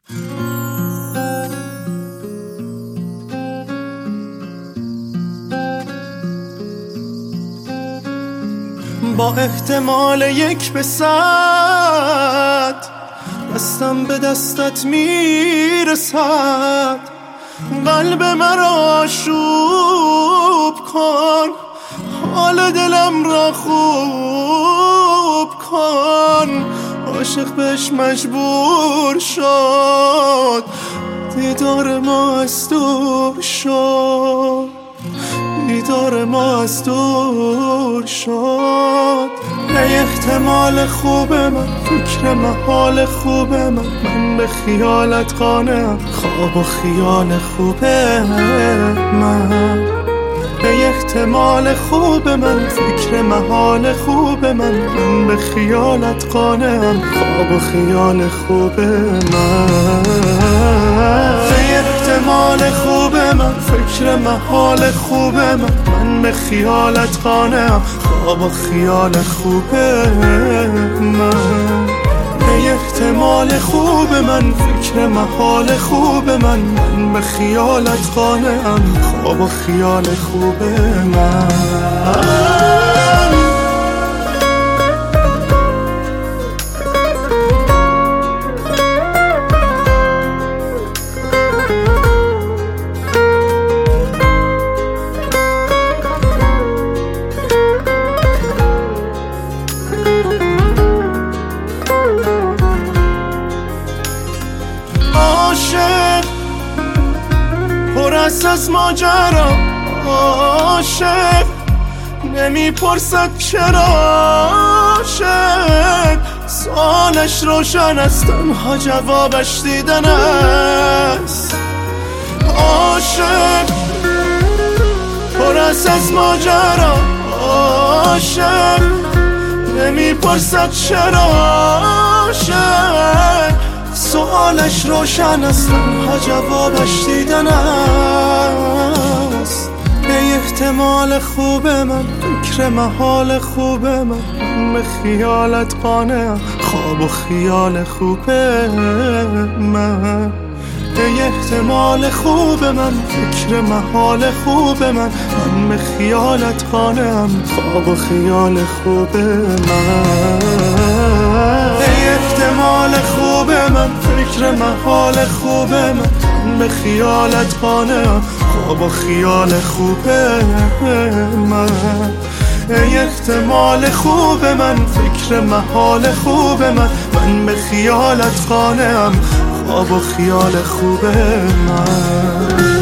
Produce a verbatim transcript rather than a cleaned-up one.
با احتمال یک به صد دستم به دستت میرسد، قلب مرا آشوب کن، حال دلم را خوب کن. عاشق بهش مجبور شد، دیدار ما از دور شد، دیدار ما از دور شد. ای احتمال خوب من، فکر محال خوب من، من به خیالت قانعم، خواب و خیال خوب من. ای احتمال خوب من، فکر محال خوب من، من به خیالت قانعم، خواب و خیال خوب من. ای احتمال خوب من، فکر محال خوب من، من به خیالت قانعم، خواب و خیال خوب من. ای احتمال خوب من، فکر محال خوب من، من به خیالت قانعم، خواب و خیال خوب من. عاشق پر است از ماجرا، عاشق نمیپرسد چرا، عاشق سوالش روشن است، تنها جوابش دیدن است. عاشق پر است از ماجرا، عاشق نمیپرسد چرا، عاشق سوالش روشن است، تنها جوابش دیدن است. ای احتمال خوب من، فکر محال خوب من، من به خیالت قانعم، خواب و خیال خوب من. ای احتمال خوب من، فکر محال خوب من، من به خیالت قانعم، خواب و خیال خوب من. ای احتمال خوب من، فکر محال خوب من، من به خیالت قانعم، خواب و خیال خوب من. ای احتمال خوب من، فکر محال خوب من، من به خیالت قانعم، خواب و خیال خوب من.